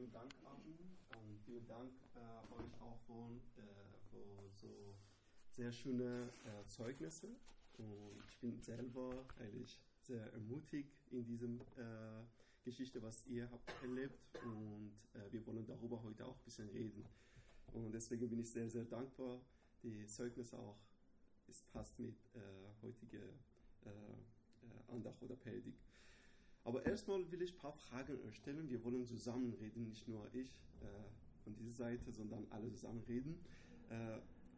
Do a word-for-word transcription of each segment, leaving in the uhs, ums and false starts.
vielen Dank, Armin. Und vielen Dank äh, euch auch für, äh, für so sehr schöne äh, Zeugnisse. Und ich bin selber eigentlich sehr ermutigt in diesem äh, Geschichte, was ihr habt erlebt. Und äh, wir wollen darüber heute auch ein bisschen reden. Und deswegen bin ich sehr, sehr dankbar. Die Zeugnisse auch, es passt mit äh, heutiger äh, äh, Andacht oder Predigt. Aber erstmal will ich ein paar Fragen stellen. Wir wollen zusammen reden, nicht nur ich äh, von dieser Seite, sondern alle zusammen reden. Äh,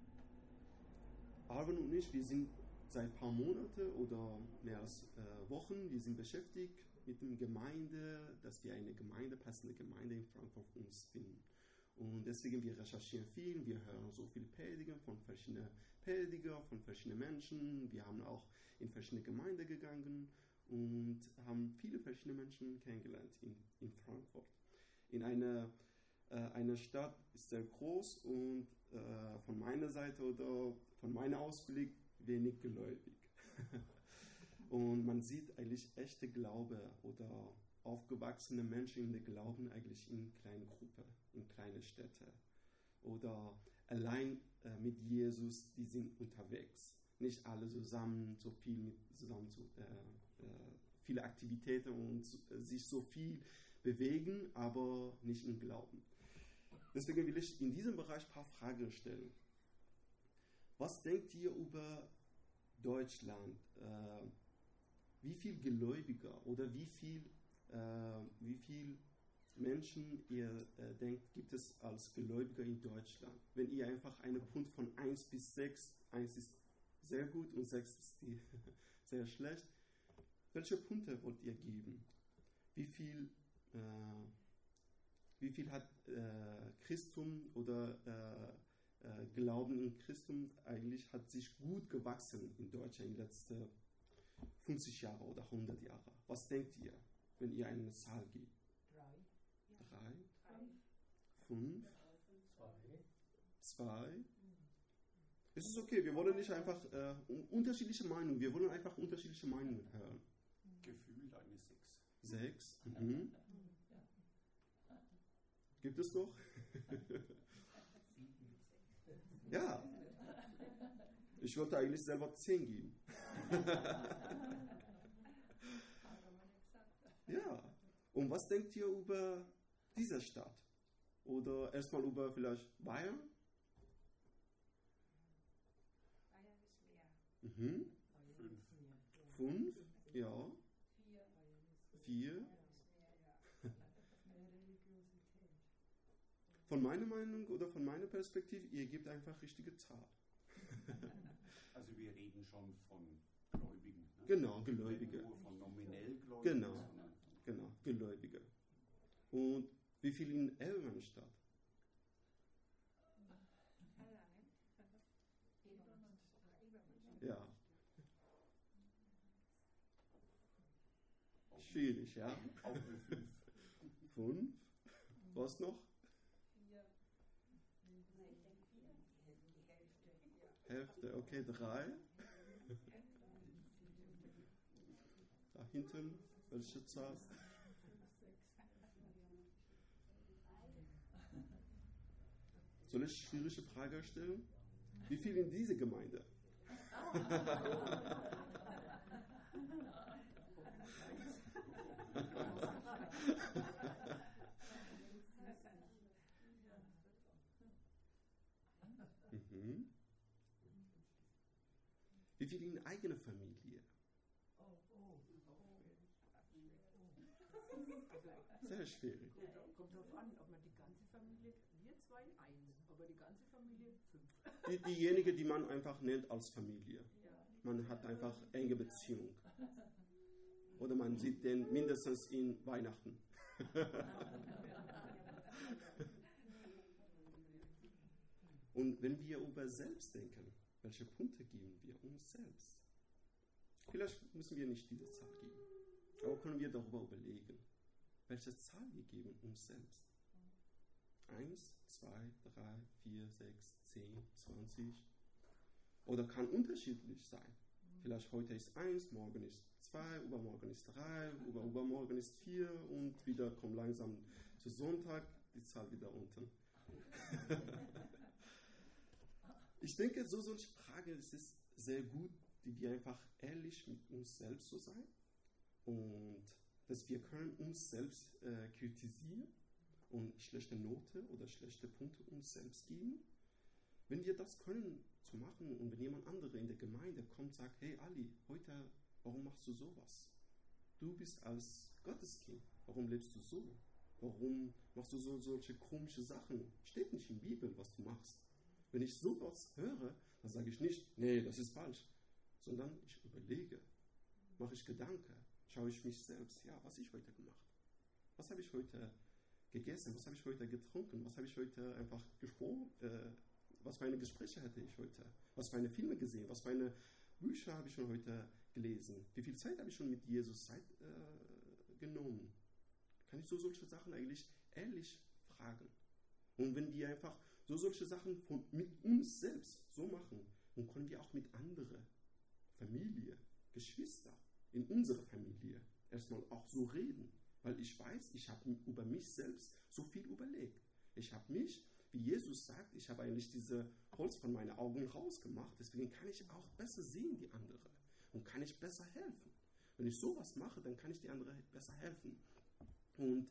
Arvin und ich, wir sind seit ein paar Monaten oder mehr als äh, Wochen, wir sind beschäftigt mit der Gemeinde, dass wir eine Gemeinde, passende Gemeinde in Frankfurt uns finden. Und deswegen, wir recherchieren viel, wir hören so viele Prediger von verschiedenen Prediger, von verschiedenen Menschen. Wir haben auch in verschiedene Gemeinden gegangen und haben viele verschiedene Menschen kennengelernt in, in Frankfurt. In einer äh, eine Stadt ist sehr groß und äh, von meiner Seite oder von meinem Ausblick wenig gläubig. Und man sieht eigentlich echte Glaube oder aufgewachsene Menschen in der Glauben eigentlich in kleinen Gruppen, in kleinen Städten. Oder allein äh, mit Jesus, die sind unterwegs. Nicht alle zusammen, so viel mit zusammen zu, äh, äh, viele Aktivitäten und äh, sich so viel bewegen, aber nicht im Glauben. Deswegen will ich in diesem Bereich ein paar Fragen stellen. Was denkt ihr über Deutschland? Äh, wie viel Gläubiger oder wie viel, äh, wie viel Menschen ihr äh, denkt, gibt es als Gläubiger in Deutschland? Wenn ihr einfach einen Punkt von eins bis sechs, eins ist sehr gut und sechs ist die sehr schlecht, welche Punkte wollt ihr geben? Wie viel, äh, wie viel hat äh, Christum oder äh, äh, Glauben in Christum eigentlich hat sich gut gewachsen in Deutschland in den letzten fünfzig Jahren oder hundert Jahren? Was denkt ihr, wenn ihr eine Zahl gebt? Drei. Drei? Fünf? Zwei. Zwei? Es ist okay, wir wollen nicht einfach äh, unterschiedliche Meinungen, wir wollen einfach unterschiedliche Meinungen hören. Gefühlt eine Sechs. Sechs? Mhm. Gibt es doch? Ja. Ich wollte eigentlich selber zehn geben. Ja. Und was denkt ihr über diese Stadt? Oder erstmal über vielleicht Bayern? Bayern ist mehr. Mhm. Fünf. Fünf? Ja. Vier. Vier? Bayern ist mehr, ja. Mehr Religiosität. Von meiner Meinung oder von meiner Perspektive, ihr gebt einfach richtige Zahl. Also wir reden schon von Gläubigen. Ne? Genau, Gläubige. Nicht nur von nominell Gläubigen. Genau, sondern von genau, Gläubige. Und wie viel in Elmernstadt? Erlangen. Ebermann. Ja. Schwierig, ja? Auch eine Fünf. Fünf? Was noch? Vier. Nein, ich denke vier. Die Hälfte. Ja. Hälfte, okay, drei. Da hinten, welche Zahl? Soll ich schwierige Frage stellen? Wie viel in diese Gemeinde? Mhm. Wie viel in eigener Familie? Oh, oh, oh. Sehr schwierig. Kommt darauf an, ob man die ganze Familie, wir zwei eins, aber die ganze Familie fünf. Die, diejenige, die man einfach nennt als Familie. Ja. Man hat einfach enge Beziehung. Oder man sieht den mindestens in Weihnachten. Und wenn wir über selbst denken, welche Punkte geben wir uns selbst? Vielleicht müssen wir nicht diese Zahl geben, aber können wir darüber überlegen, welche Zahl wir geben uns selbst. Eins, zwei, drei, vier, sechs, zehn, zwanzig. Oder kann unterschiedlich sein. Vielleicht heute ist eins, morgen ist zwei, übermorgen ist drei, über, übermorgen ist vier und wieder kommt langsam zu Sonntag. die Zahl wieder unten. Ich denke, so solche Frage, es ist sehr gut, die wir einfach ehrlich mit uns selbst so sein und dass wir können uns selbst äh, kritisieren und schlechte Note oder schlechte Punkte uns selbst geben. Wenn wir das können zu machen und wenn jemand andere in der Gemeinde kommt und sagt, hey Ali, heute, warum machst du sowas? Du bist als Gotteskind, warum lebst du so? Warum machst du so solche komische Sachen? Steht nicht in der Bibel, was du machst. Wenn ich sowas höre, dann sage ich nicht, nee, das ist falsch, sondern ich überlege, mache ich Gedanken, schaue ich mich selbst, ja, was habe ich heute gemacht? Was habe ich heute gegessen? Was habe ich heute getrunken? Was habe ich heute einfach gesprochen? Äh, was für eine Gespräche hatte ich heute? Was für eine Filme gesehen? Was für eine Bücher habe ich schon heute gelesen? Wie viel Zeit habe ich schon mit Jesus Zeit äh, genommen? Kann ich so solche Sachen eigentlich ehrlich fragen? Und wenn wir einfach so solche Sachen von, mit uns selbst so machen, dann können wir auch mit anderen Familie, Geschwister in unserer Familie erstmal auch so reden. Weil ich weiß, ich habe über mich selbst so viel überlegt. Ich habe mich, wie Jesus sagt, ich habe eigentlich diese Holz von meinen Augen rausgemacht, deswegen kann ich auch besser sehen, die andere. Und kann ich besser helfen. Wenn ich sowas mache, dann kann ich die andere besser helfen. Und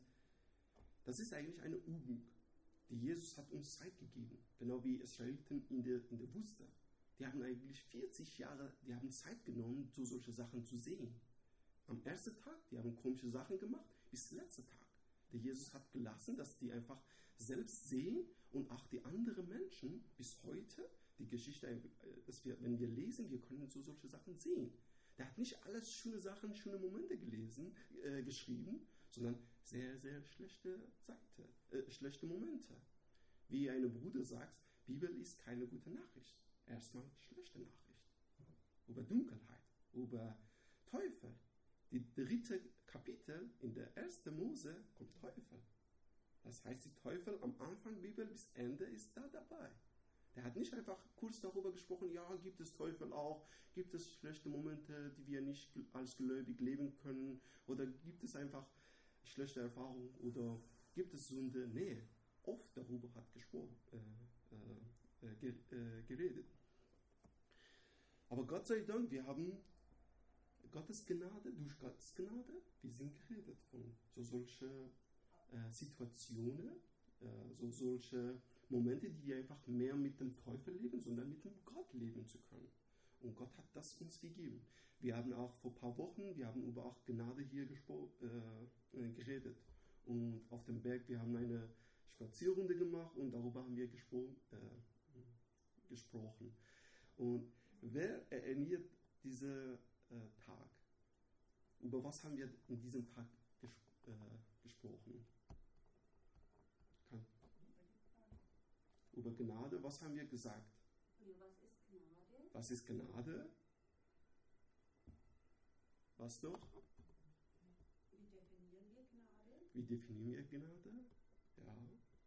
das ist eigentlich eine Übung, die Jesus hat uns Zeit gegeben. Genau wie Israeliten in der, in der Wüste. Die haben eigentlich vierzig Jahre, die haben Zeit genommen, so solche Sachen zu sehen. Am ersten Tag, die haben komische Sachen gemacht, bis zum letzten Tag. Der Jesus hat gelassen, dass die einfach selbst sehen und auch die anderen Menschen bis heute, die Geschichte, dass wir, wenn wir lesen, wir können so solche Sachen sehen. Der hat nicht alles schöne Sachen, schöne Momente gelesen, äh, geschrieben, sondern sehr, sehr schlechte Seite, äh, schlechte Momente. Wie ein Bruder sagt, Bibel ist keine gute Nachricht. Erstmal schlechte Nachricht. Über Dunkelheit, über Teufel. Die dritte Kapitel in der ersten Mose kommt Teufel. Das heißt, die Teufel am Anfang der Bibel bis Ende ist da dabei. Der hat nicht einfach kurz darüber gesprochen, ja, gibt es Teufel auch, gibt es schlechte Momente, die wir nicht als gläubig leben können, oder gibt es einfach schlechte Erfahrungen, oder gibt es Sünde? Nee, oft darüber hat gesprochen, äh, äh, äh, geredet. Aber Gott sei Dank, wir haben Gottes Gnade, durch Gottes Gnade, wir sind geredet von so solche äh, Situationen, äh, so solche Momente, die wir einfach mehr mit dem Teufel leben, sondern mit dem Gott leben zu können. Und Gott hat das uns gegeben. Wir haben auch vor ein paar Wochen, wir haben über auch Gnade hier gespro- äh, geredet. Und auf dem Berg, wir haben eine Spazierrunde gemacht und darüber haben wir gespro- äh, gesprochen. Und wer erinnert diesen äh, Tag? Über was haben wir in diesem Tag ges- äh, gesprochen? Kann, über Gnade, was haben wir gesagt? Was ist Gnade? Was ist Gnade? Was noch? Wie definieren wir Gnade? Wie definieren wir Gnade? Ja.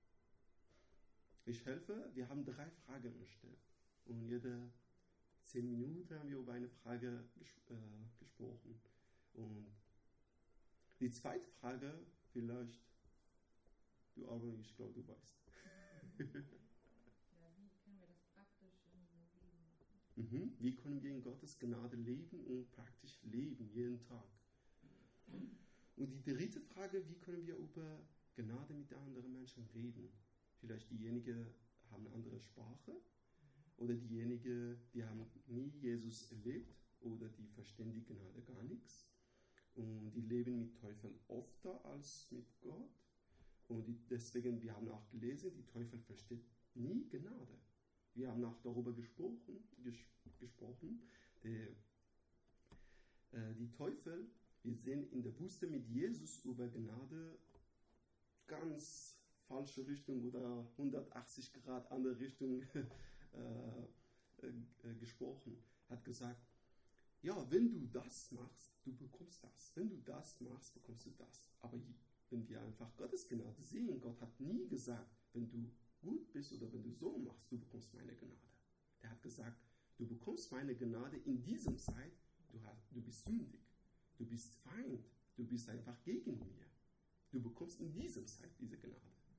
Ich helfe, wir haben drei Fragen gestellt. Und jede zehn Minuten haben wir über eine Frage ges- äh, gesprochen. Und die zweite Frage, vielleicht, du aber, ich glaube, du weißt. Ja, wie können wir das praktisch in unserem Leben machen? Mhm. Wie können wir in Gottes Gnade leben und praktisch leben, jeden Tag? Und die dritte Frage, wie können wir über Gnade mit anderen Menschen reden? Vielleicht diejenigen haben eine andere Sprache oder diejenigen, die haben nie Jesus erlebt oder die verstehen die Gnade gar nichts. Und die leben mit Teufel öfter als mit Gott. Und die, deswegen, wir haben auch gelesen, die Teufel versteht nie Gnade. Wir haben auch darüber gesprochen, ges, gesprochen die, äh, die Teufel, wir sehen in der Wüste mit Jesus über Gnade ganz falsche Richtung oder hundertachtzig Grad andere Richtung äh, äh, gesprochen. Hat gesagt, ja, wenn du das machst, du bekommst das. Wenn du das machst, bekommst du das. Aber wenn wir einfach Gottes Gnade sehen, Gott hat nie gesagt, wenn du gut bist oder wenn du so machst, du bekommst meine Gnade. Er hat gesagt, du bekommst meine Gnade in diesem Zeit, du, hast, du bist sündig, du bist Feind, du bist einfach gegen mir. Du bekommst in diesem Zeit diese Gnade.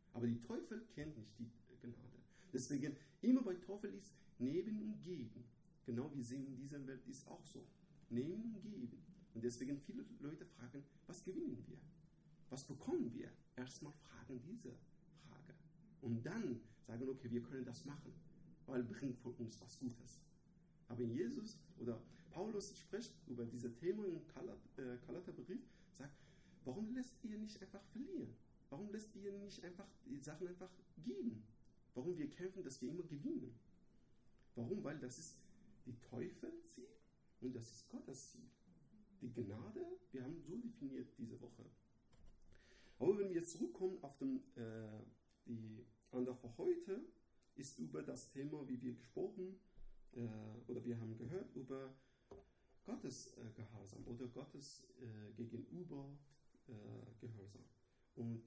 Aber die Teufel kennt nicht die Gnade. Deswegen, immer bei Teufel ist Nehmen und Geben. Genau wie sehen in dieser Welt ist auch so. Nehmen und Geben. Und deswegen viele Leute fragen, was gewinnen wir? Was bekommen wir? Erstmal fragen diese Frage. Und dann sagen, okay, wir können das machen, weil bringt für uns was Gutes. Aber Jesus oder Paulus spricht über diese Themen im Galaterbrief, sagt, warum lässt ihr nicht einfach verlieren? Warum lässt ihr nicht einfach die Sachen einfach geben? Warum wir kämpfen, dass wir immer gewinnen? Warum? Weil das ist die Teufelsziel und das ist Gottes Ziel. Die Gnade, wir haben so definiert diese Woche. Aber wenn wir jetzt zurückkommen auf den, äh, die andere für heute, ist über das Thema, wie wir gesprochen äh, oder wir haben gehört, über Gottes äh, Gehorsam oder Gottes äh, gegenüber äh, Gehorsam. Und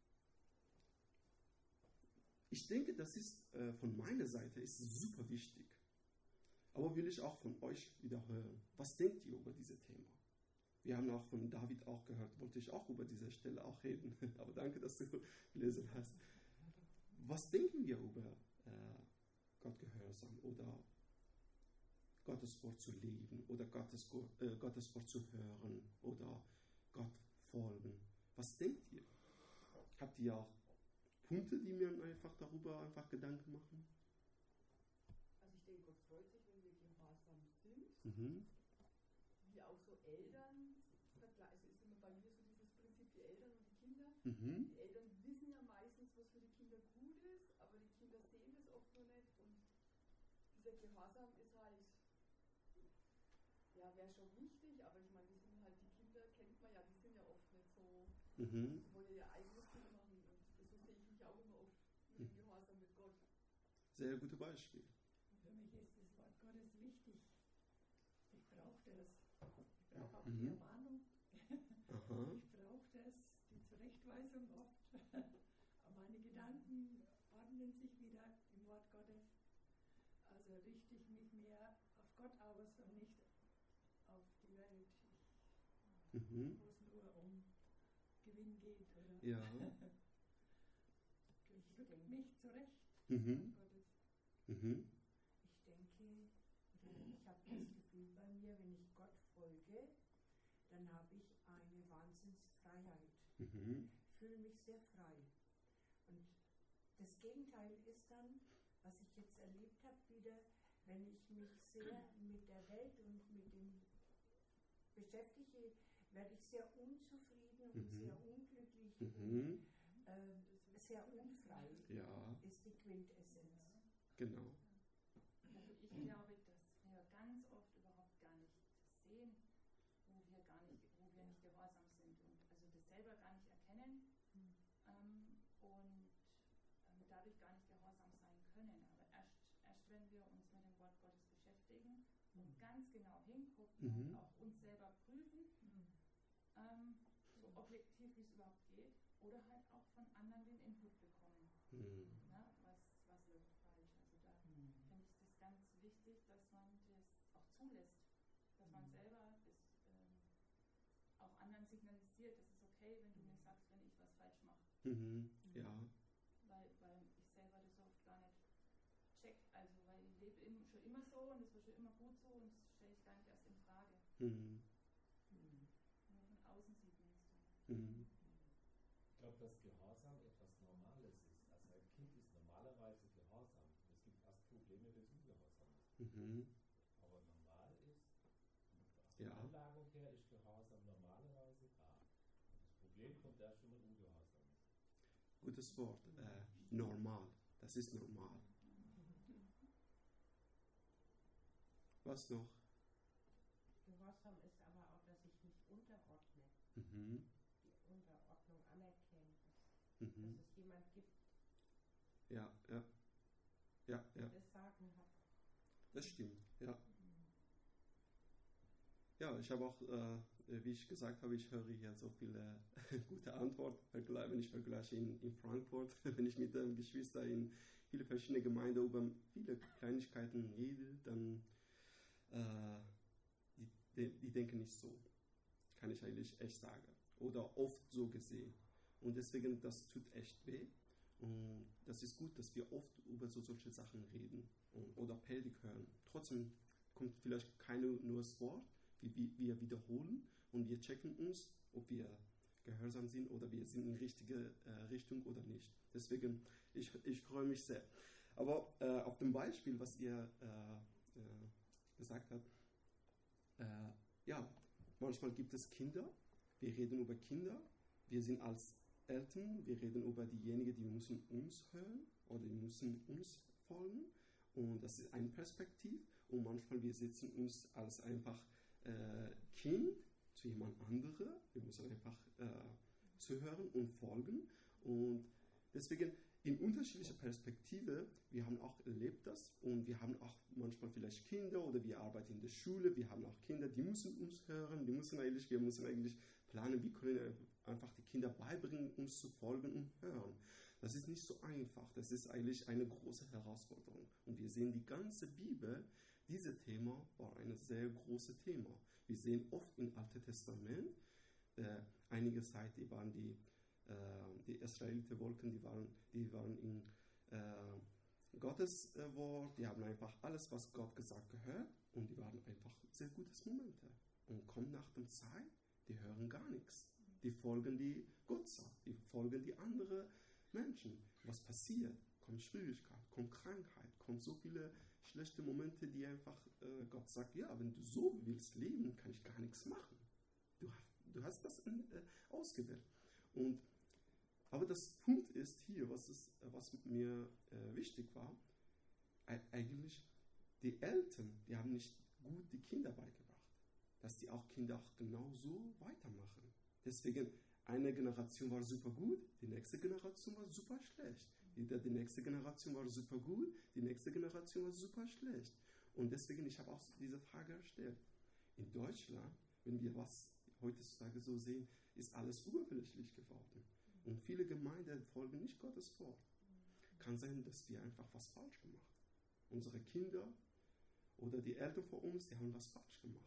ich denke, das ist äh, von meiner Seite ist super wichtig. Aber will ich auch von euch wieder hören. Was denkt ihr über dieses Thema? Wir haben auch von David auch gehört, wollte ich auch über diese Stelle auch reden. Aber danke, dass du gelesen hast. Was denken wir über äh, Gott Gehorsam oder Gottes Wort zu leben oder Gottes, äh, Gottes Wort zu hören oder Gott folgen? Was denkt ihr? Habt ihr auch Punkte, die mir einfach darüber einfach Gedanken machen? Also ich denke, Gott freut sich, wenn wir gehorsam sind. Mhm. Wie auch so Eltern, also ist immer bei mir so dieses Prinzip, die Eltern und die Kinder. Mhm. Die Eltern wissen ja meistens, was für die Kinder gut ist, aber die Kinder sehen das oft nur nicht. Und dieser Gehorsam ist halt, ja, wäre schon wichtig, aber ich meine, die sind halt, die Kinder kennt man ja, die sind ja oft nicht so, Mhm. wollen ja ihr eigenes Ding machen. Und so sehe ich mich auch immer oft mit dem Gehorsam mit Gott. Sehr gutes Beispiel. Für mich ist das Wort Gottes wichtig. Ich brauche das. Ich brauche auch Mhm. die Ermahnung. Aha. Ich brauche das, die Zurechtweisung oft. Aber meine Gedanken ordnen sich wieder im Wort Gottes. Also richte ich mich mehr auf Gott aus und nicht auf die Welt, Mhm. wo es nur um Gewinn geht. Oder Ja. ich rücke mich zurecht. Mhm. Wort Gottes. Mhm. Ich denke, oder ich habe das Gefühl bei mir, wenn ich Gott folge, dann habe ich eine Wahnsinnsfreiheit. Mhm. Ich fühle mich sehr frei. Und das Gegenteil ist dann, was ich jetzt erlebt habe wieder, wenn ich mich sehr mit der Welt und mit dem beschäftige, werde ich sehr unzufrieden und Mhm. sehr unglücklich Mhm. und äh, sehr unfrei, Ja, ist die Quintessenz. genau. Also ich glaube, dass wir ganz oft überhaupt gar nicht sehen, wo wir gar nicht, wo wir nicht gehorsam sind und also das selber gar nicht erkennen ähm, und ähm, dadurch gar nicht gehorsam sein können. Aber erst, erst wenn wir uns mit dem Wort Gottes beschäftigen und ganz genau hingucken Mhm. und auch uns selber prüfen, ähm, so objektiv wie es überhaupt geht, oder halt auch von anderen den Input bekommen. Mhm. Ne? Was, was läuft falsch? Also da finde ich das ganz wichtig, dass man das auch zulässt, dass man selber das ähm, auch anderen signalisiert, das ist okay, wenn du mir sagst, wenn ich was falsch mache, Mhm. Ja. weil, weil ich selber das oft gar nicht check, also weil ich lebe im, schon immer so und es war schon immer gut so und das stelle ich gar nicht erst in Frage. Mhm. Nur von außen sieht man es dann. Mhm. Ich glaube, dass Gehorsam etwas Normales ist. Also ein Kind ist normalerweise gehorsam. Es gibt erst Probleme, wenn es ungehorsam ist. Mhm. Aber normal ist, aus Ja. der Anlagung her ist Gehorsam normalerweise da. Und das Problem kommt erst, wenn man ungehorsam ist. Gutes Wort. Äh, normal. Das ist normal. Was noch? Gehorsam ist aber auch, dass ich mich unterordne, Mhm. die Unterordnung anerkenne, dass, Mhm. dass es jemand gibt, Ja, ja. Ja, der ja. das Sagen hat. Das stimmt. Ja. Ja, ich habe auch, äh, wie ich gesagt habe, ich höre hier so viele gute Antworten, wenn ich vergleiche in, in Frankfurt, wenn ich mit den Geschwistern in viele verschiedene Gemeinden über viele Kleinigkeiten rede, dann äh, die, die, die denken nicht so, kann ich eigentlich echt sagen. Oder oft so gesehen. Und deswegen, das tut echt weh. Und das ist gut, dass wir oft über so solche Sachen reden und, oder Predigt hören. Trotzdem kommt vielleicht kein neues Wort, wie, wie wir wiederholen und wir checken uns, ob wir gehorsam sind oder wir sind in die richtige äh, Richtung oder nicht. Deswegen, ich, ich freue mich sehr. Aber äh, auf dem Beispiel, was ihr äh, äh, gesagt habt, äh, ja, manchmal gibt es Kinder, wir reden über Kinder, wir sind als Eltern, wir reden über diejenigen, die müssen uns hören oder die müssen uns folgen und das ist eine Perspektive und manchmal wir setzen uns als einfach äh, Kind zu jemand anderem, wir müssen einfach äh, zuhören und folgen und deswegen in unterschiedlicher Perspektive, wir haben auch erlebt das und wir haben auch manchmal vielleicht Kinder oder wir arbeiten in der Schule, wir haben auch Kinder, die müssen uns hören, die müssen eigentlich, wir müssen eigentlich planen, wie können wir einfach die Kinder beibringen, uns zu folgen und hören. Das ist nicht so einfach, das ist eigentlich eine große Herausforderung. Und wir sehen die ganze Bibel, dieses Thema war ein sehr großes Thema. Wir sehen oft im Alten Testament, äh, einige Zeit, die waren die die israeliten Wolken, die waren, die waren in äh, Gottes äh, Wort, die haben einfach alles, was Gott gesagt gehört und die waren einfach sehr gute Momente. Und kommen nach der Zeit, die hören gar nichts. Die folgen die Gott sagt, die folgen die anderen Menschen. Was passiert? Kommt Schwierigkeit, kommt Krankheit, kommt so viele schlechte Momente, die einfach äh, Gott sagt, ja, wenn du so willst leben, kann ich gar nichts machen. Du, du hast das in, äh, ausgewählt. Und aber das Punkt ist hier, was, ist, was mir äh, wichtig war, e- eigentlich die Eltern, die haben nicht gut die Kinder beigebracht, dass die auch Kinder auch genauso weitermachen. Deswegen, eine Generation war super gut, die nächste Generation war super schlecht. Wieder die nächste Generation war super gut, die nächste Generation war super schlecht. Und deswegen, ich habe auch diese Frage gestellt. In Deutschland, wenn wir was heutzutage so sehen, ist alles oberflächlich geworden. Und viele Gemeinden folgen nicht Gottes Wort. Kann sein, dass wir einfach was falsch gemacht haben. Unsere Kinder oder die Eltern von uns, die haben was falsch gemacht.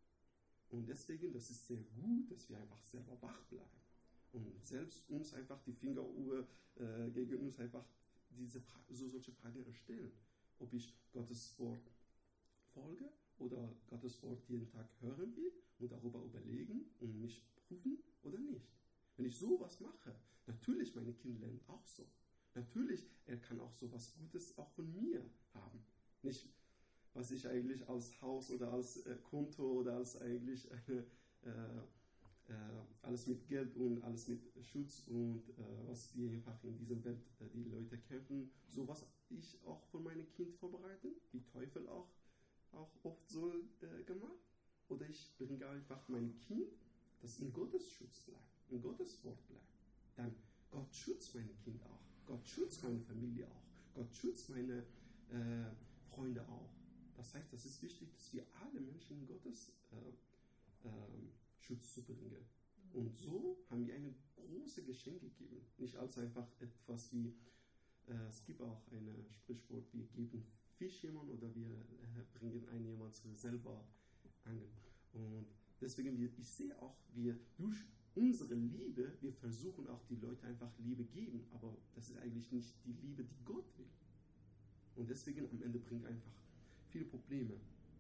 Und deswegen, das ist sehr gut, dass wir einfach selber wach bleiben. Und selbst uns einfach die Finger äh, gegen uns einfach diese Fra- so solche Fragen stellen. Ob ich Gottes Wort folge oder Gottes Wort jeden Tag hören will und darüber überlegen und mich prüfen oder nicht. Wenn ich sowas mache, natürlich meine Kinder lernen auch so. Natürlich, er kann auch so was Gutes auch von mir haben. Nicht, was ich eigentlich als Haus oder als äh, Konto oder als eigentlich eine, äh, äh, alles mit Geld und alles mit Schutz und äh, was wir einfach in dieser Welt äh, die Leute kämpfen, sowas ich auch von meinem Kind vorbereiten, wie Teufel auch, auch oft so äh, gemacht. Oder ich bringe einfach mein Kind, das in Gottes Schutz bleibt. In Gottes Wort bleibt, dann Gott schützt mein Kind auch, Gott schützt meine Familie auch, Gott schützt meine äh, Freunde auch. Das heißt, das ist wichtig, dass wir alle Menschen in Gottes äh, äh, Schutz zu bringen. Und so haben wir ein großes Geschenk gegeben. Nicht als einfach etwas wie, äh, es gibt auch ein Sprichwort, wir geben Fisch jemand oder wir äh, bringen einen jemand zu selber angeln. Und deswegen, ich sehe auch, wir durch unsere Liebe, wir versuchen auch die Leute einfach Liebe geben, aber das ist eigentlich nicht die Liebe, die Gott will. Und deswegen am Ende bringt einfach viele Probleme.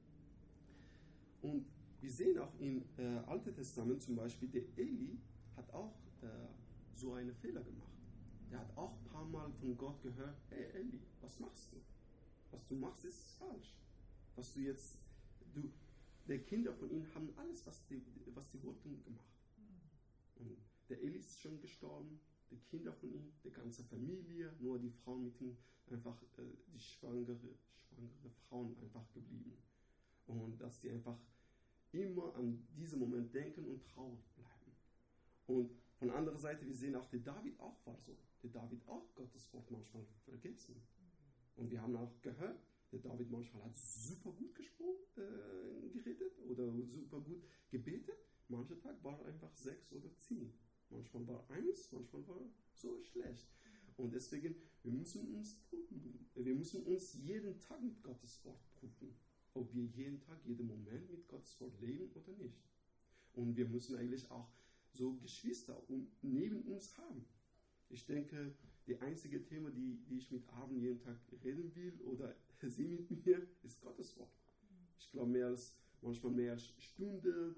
Und wir sehen auch im äh, Alten Testament zum Beispiel, der Eli hat auch äh, so einen Fehler gemacht. Der hat auch ein paar Mal von Gott gehört, hey Eli, was machst du? Was du machst, ist falsch. Was du jetzt, du, die Kinder von ihm haben alles, was die, was die wollten, gemacht. Und der Eli ist schon gestorben, die Kinder von ihm, die ganze Familie, nur die Frauen mit ihm, einfach äh, die schwangere, schwangere Frauen einfach geblieben. Und dass die einfach immer an diesen Moment denken und traurig bleiben. Und von der anderen Seite, wir sehen auch, der David auch war so. Der David auch Gottes Wort manchmal vergessen. Und wir haben auch gehört, der David manchmal hat super gut gesprochen, äh, geredet oder super gut gebetet. Mancher Tag war einfach sechs oder zehn. Manchmal war eins, manchmal war so schlecht. Und deswegen, wir müssen uns prüfen. Wir müssen uns jeden Tag mit Gottes Wort prüfen. Ob wir jeden Tag, jeden Moment mit Gottes Wort leben oder nicht. Und wir müssen eigentlich auch so Geschwister um, neben uns haben. Ich denke, die einzige Thema, die, die ich mit Arven jeden Tag reden will oder sie mit mir, ist Gottes Wort. Ich glaube, mehr als, manchmal mehr als Stunde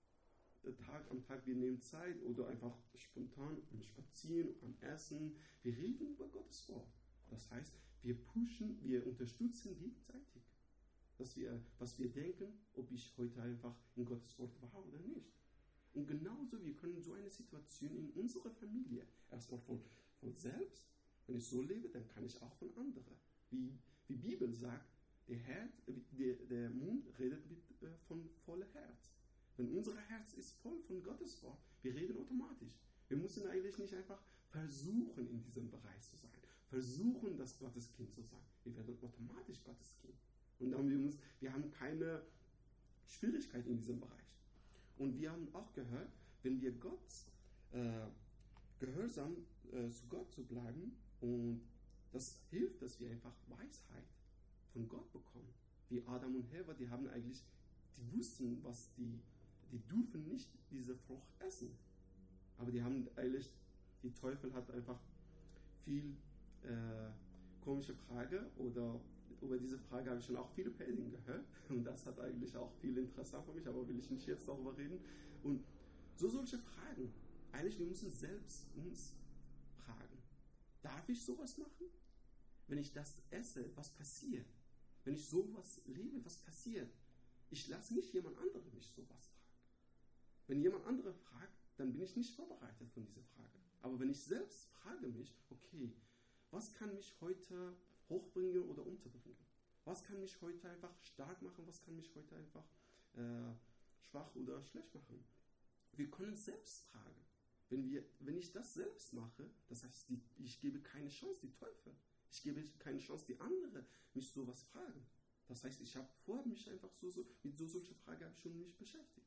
Tag am Tag, wir nehmen Zeit oder einfach spontan am Spazieren, am Essen. Wir reden über Gottes Wort. Das heißt, wir pushen, wir unterstützen gegenseitig. Dass wir, was wir denken, ob ich heute einfach in Gottes Wort war oder nicht. Und genauso, wir können so eine Situation in unserer Familie, erstmal von, von selbst, wenn ich so lebe, dann kann ich auch von anderen. Wie die Bibel sagt, der, Herz, der, der Mund redet mit, äh, von vollem Herz. Wenn unser Herz ist voll von Gottes Wort, wir reden automatisch. Wir müssen eigentlich nicht einfach versuchen, in diesem Bereich zu sein. Versuchen, das Gottes Kind zu sein. Wir werden automatisch Gottes Kind. Und dann wir, uns, wir haben keine Schwierigkeit in diesem Bereich. Und wir haben auch gehört, wenn wir Gott äh, gehorsam äh, zu Gott zu bleiben, und das hilft, dass wir einfach Weisheit von Gott bekommen. Wie Adam und Eva, die haben eigentlich, die wussten, was die, die dürfen nicht diese Frucht essen. Aber die haben eigentlich, die Teufel hat einfach viel äh, komische Frage oder über diese Frage habe ich schon auch viele Predigen gehört und das hat eigentlich auch viel interessant für mich, aber will ich nicht jetzt darüber reden. Und so solche Fragen, eigentlich wir müssen selbst uns fragen, darf ich sowas machen? Wenn ich das esse, was passiert? Wenn ich sowas lebe, was passiert? Ich lasse nicht jemand anderes mich sowas fragen. Wenn jemand andere fragt, dann bin ich nicht vorbereitet von dieser Frage. Aber wenn ich selbst frage mich, okay, was kann mich heute hochbringen oder unterbringen? Was kann mich heute einfach stark machen? Was kann mich heute einfach äh, schwach oder schlecht machen? Wir können selbst fragen. Wenn, wir, wenn ich das selbst mache, das heißt, die, ich gebe keine Chance, die Teufel. Ich gebe keine Chance, die andere mich sowas fragen. Das heißt, ich habe vorher mich einfach so, so mit so solchen Fragen habe ich schon mich beschäftigt.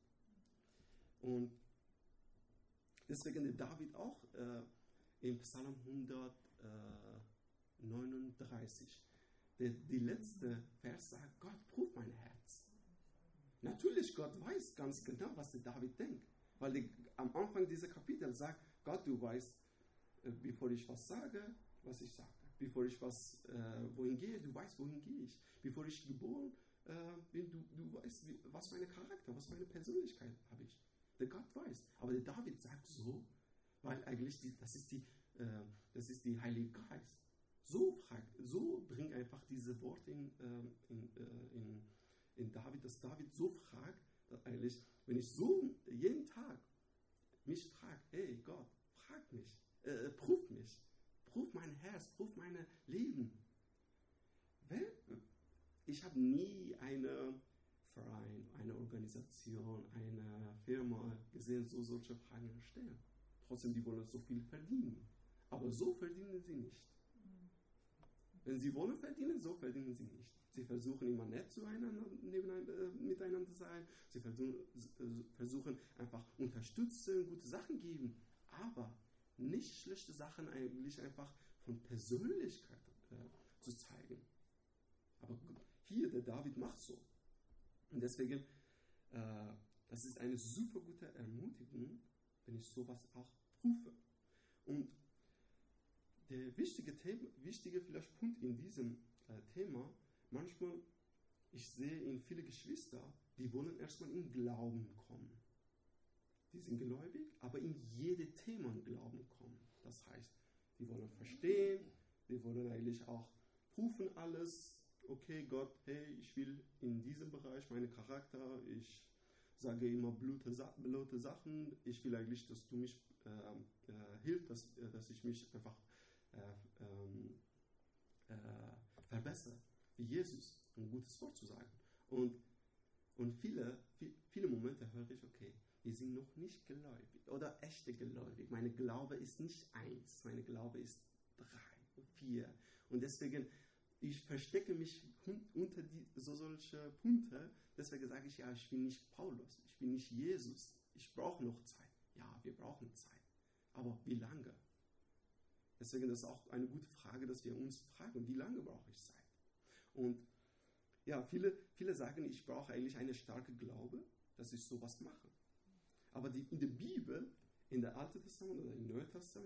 Und deswegen der David auch äh, im Psalm hundertneununddreißig, der, die letzte Vers sagt, Gott prüft mein Herz. Natürlich, Gott weiß ganz genau, was der David denkt. Weil die, am Anfang dieser Kapitel sagt, Gott, du weißt, äh, bevor ich was sage, was ich sage. Bevor ich was, äh, wohin gehe, du weißt, wohin gehe ich. Bevor ich geboren äh, bin, du, du weißt, wie, was für eine Charakter, was für eine Persönlichkeit habe ich. Der Gott weiß. Aber der David sagt so, weil eigentlich die, das ist die, äh, das ist die Heilige Geist. So fragt, so bringt einfach diese Worte in, äh, in, äh, in, in David, dass David so fragt, dass eigentlich, wenn ich so jeden Tag mich frage, hey Gott, frag mich, äh, prüf mich, prüf mein Herz, prüf mein Leben. Ich habe nie eine Verein, eine Organisation, eine Firma gesehen, so solche Fragen stellen. Trotzdem, die wollen so viel verdienen. Aber so verdienen sie nicht. Wenn sie wollen verdienen, so verdienen sie nicht. Sie versuchen immer nett zueinander, nebeneinander, miteinander zu sein. Sie versuchen, versuchen einfach unterstützen, gute Sachen geben. Aber nicht schlechte Sachen eigentlich einfach von Persönlichkeit äh, zu zeigen. Aber hier, der David macht so. Und deswegen, äh, das ist eine super gute Ermutigung, wenn ich sowas auch prüfe. Und der wichtige, Thema, wichtige vielleicht Punkt in diesem äh, Thema, manchmal, ich sehe in viele Geschwister, die wollen erstmal in Glauben kommen. Die sind gläubig, aber in jedes Thema in Glauben kommen. Das heißt, die wollen verstehen, die wollen eigentlich auch prüfen alles. Okay, Gott, hey, ich will in diesem Bereich meinen Charakter, ich sage immer blöde, blöde Sachen, ich will eigentlich, dass du mich äh, äh, hilfst, dass, äh, dass ich mich einfach äh, ähm, äh, verbessere, wie Jesus, ein gutes Wort zu sagen. Und, und viele, viel, viele Momente höre ich, okay, wir sind noch nicht gläubig oder echte gläubig. Meine Glaube ist nicht eins, meine Glaube ist drei, vier. Und deswegen, ich verstecke mich unter die, so solche Punkte. Deswegen sage ich, ja, ich bin nicht Paulus, ich bin nicht Jesus. Ich brauche noch Zeit. Ja, wir brauchen Zeit. Aber wie lange? Deswegen ist es auch eine gute Frage, dass wir uns fragen, wie lange brauche ich Zeit? Und ja, viele, viele sagen, ich brauche eigentlich eine starke Glaube, dass ich sowas mache. Aber die, in der Bibel, in der Alten Testament oder im Neuen Testament,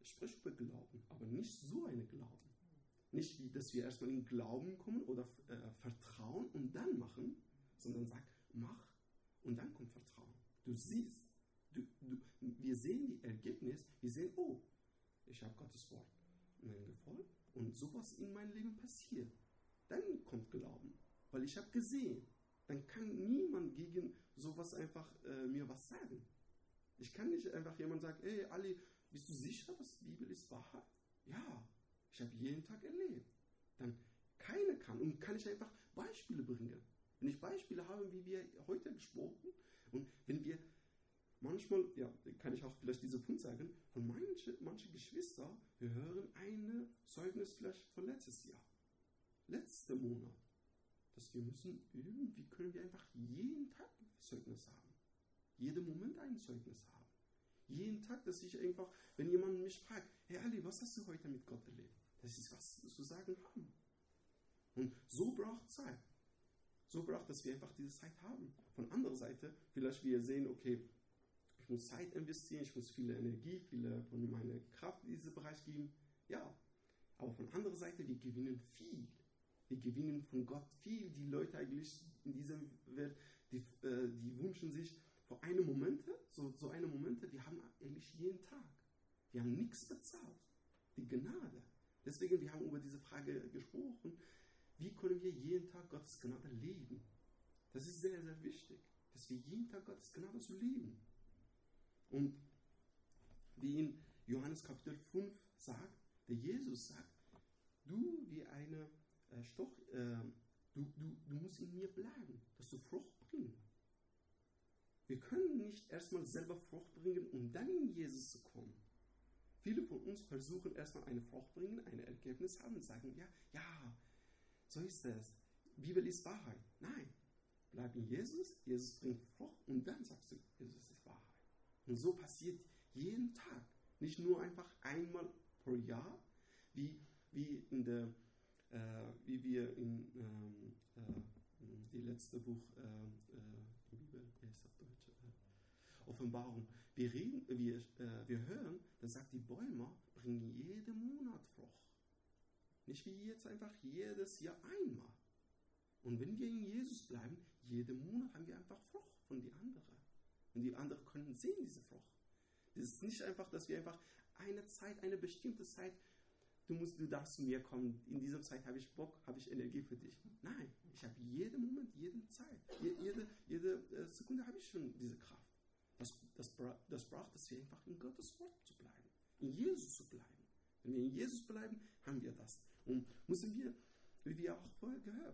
spreche über Glauben, aber nicht so einen Glauben. Nicht, dass wir erstmal in Glauben kommen oder äh, Vertrauen und dann machen, sondern sag, mach und dann kommt Vertrauen. Du siehst, du, du, wir sehen die Ergebnis, wir sehen, oh, ich habe Gottes Wort mir gefolgt und sowas in meinem Leben passiert. Dann kommt Glauben, weil ich habe gesehen. Dann kann niemand gegen sowas einfach äh, mir was sagen. Ich kann nicht einfach jemand sagen, hey Ali, bist du sicher, dass die Bibel ist Wahrheit? Ja, ich habe jeden Tag erlebt. Dann keiner kann und kann ich einfach Beispiele bringen. Wenn ich Beispiele habe, wie wir heute gesprochen und wenn wir manchmal, ja, kann ich auch vielleicht diesen Punkt sagen, von manchen manche Geschwister, wir hören ein Zeugnis vielleicht von letztes Jahr, letzten Monat, dass wir müssen üben, wie können wir einfach jeden Tag Zeugnis haben. Jeden Moment ein Zeugnis haben. Jeden Tag, dass ich einfach, wenn jemand mich fragt, hey Ali, was hast du heute mit Gott erlebt? Das ist was zu sagen haben. Und so braucht Zeit. So braucht, dass wir einfach diese Zeit haben. Von anderer Seite, vielleicht wir sehen, okay, ich muss Zeit investieren, ich muss viel Energie, viel von meiner Kraft in diesen Bereich geben. Ja, aber von anderer Seite, wir gewinnen viel. Wir gewinnen von Gott viel. Die Leute eigentlich in dieser Welt, die, äh, die wünschen sich vor einem Momente, so, so eine Momente, wir haben eigentlich jeden Tag. Wir haben nichts bezahlt. Die Gnade. Deswegen, wir haben über diese Frage gesprochen, wie können wir jeden Tag Gottes Gnade leben? Das ist sehr, sehr wichtig, dass wir jeden Tag Gottes Gnade so leben. Und wie in Johannes Kapitel fünf sagt, der Jesus sagt, du wie eine äh, Stoch, äh, du, du, du musst in mir bleiben, dass du Frucht bringst. Wir können nicht erstmal selber Frucht bringen, um dann in Jesus zu kommen. Viele von uns versuchen erstmal eine Frucht bringen, ein Ergebnis haben und sagen, ja, ja, so ist es. Bibel ist Wahrheit. Nein, bleib in Jesus, Jesus bringt Frucht und dann sagst du, Jesus ist Wahrheit. Und so passiert jeden Tag. Nicht nur einfach einmal pro Jahr, wie, wie, in der, äh, wie wir in ähm, äh, die letzte Buch äh, äh, Bibel, wie heißt auf Deutsch? Äh, Offenbarung. Wir reden, wir, äh, wir hören, da sagt die Bäume bringen jeden Monat Frucht. Nicht wie jetzt einfach jedes Jahr einmal. Und wenn wir in Jesus bleiben, jeden Monat haben wir einfach Frucht von die anderen. Und die anderen können sehen diese Frucht. Das ist nicht einfach, dass wir einfach eine Zeit, eine bestimmte Zeit, du musst, du darfst zu mir kommen, in dieser Zeit habe ich Bock, habe ich Energie für dich. Nein, ich habe jeden Moment, jede Zeit, jede, jede Sekunde habe ich schon diese Kraft. Das, das, das braucht, dass wir einfach in Gottes Wort zu bleiben, in Jesus zu bleiben. Wenn wir in Jesus bleiben, haben wir das. Und müssen wir, wie wir auch vorher gehört,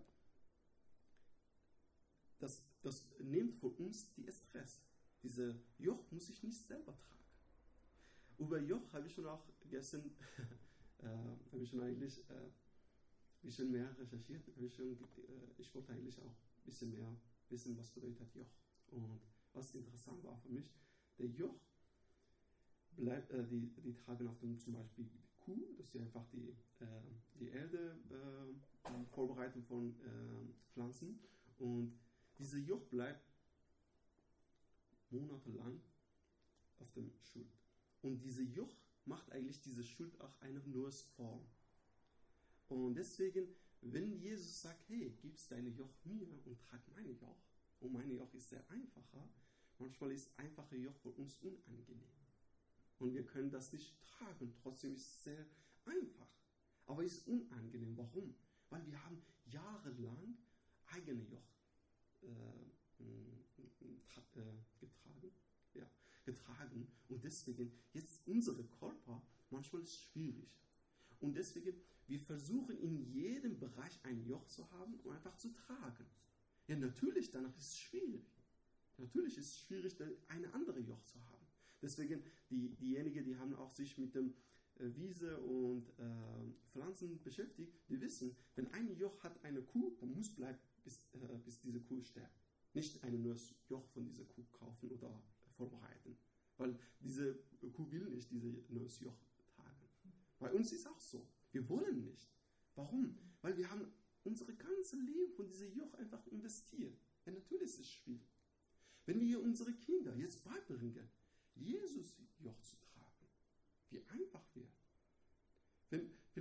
das, das nimmt von uns die Stress. Diese Joch muss ich nicht selber tragen. Über Joch habe ich schon auch gestern, äh, habe ich schon eigentlich äh, ein bisschen mehr recherchiert. Ich, schon, äh, ich wollte eigentlich auch ein bisschen mehr wissen, was bedeutet Joch. Und was interessant war für mich, der Joch bleibt, äh, die, die tragen auf dem zum Beispiel die Kuh, dass sie einfach die, äh, die Erde äh, vorbereiten von äh, Pflanzen. Und dieser Joch bleibt monatelang auf dem Schuld. Und diese Joch macht eigentlich diese Schuld auch eine Nussform. Und deswegen, wenn Jesus sagt, hey, gibst deine Joch mir und trag meine Joch, und meine Joch ist sehr einfacher, manchmal ist einfache Joch für uns unangenehm. Und wir können das nicht tragen, trotzdem ist es sehr einfach. Aber es ist unangenehm. Warum? Weil wir haben jahrelang eigene Joch äh, äh, getragen. Ja, getragen. Und deswegen, jetzt unsere Körper, manchmal ist es schwierig. Und deswegen, wir versuchen in jedem Bereich ein Joch zu haben und einfach zu tragen. Ja, natürlich, danach ist es schwierig. Natürlich ist es schwierig, eine andere Joch zu haben. Deswegen, die, diejenigen, die haben auch sich mit dem äh, Wiese und äh, Pflanzen beschäftigt, die wissen, wenn ein Joch hat eine Kuh, dann muss bleiben, bis, äh, bis diese Kuh stirbt. Nicht ein neues Joch von dieser Kuh kaufen oder vorbereiten. Weil diese Kuh will nicht dieses neues Joch tragen. Bei uns ist auch so. Wir wollen nicht. Warum? Weil wir haben unser ganzes Leben von diesem Joch einfach investiert. Ja, natürlich ist es schwierig. Wenn wir unsere Kinder jetzt beibringen, Jesus Joch zu tragen, wie einfach wir,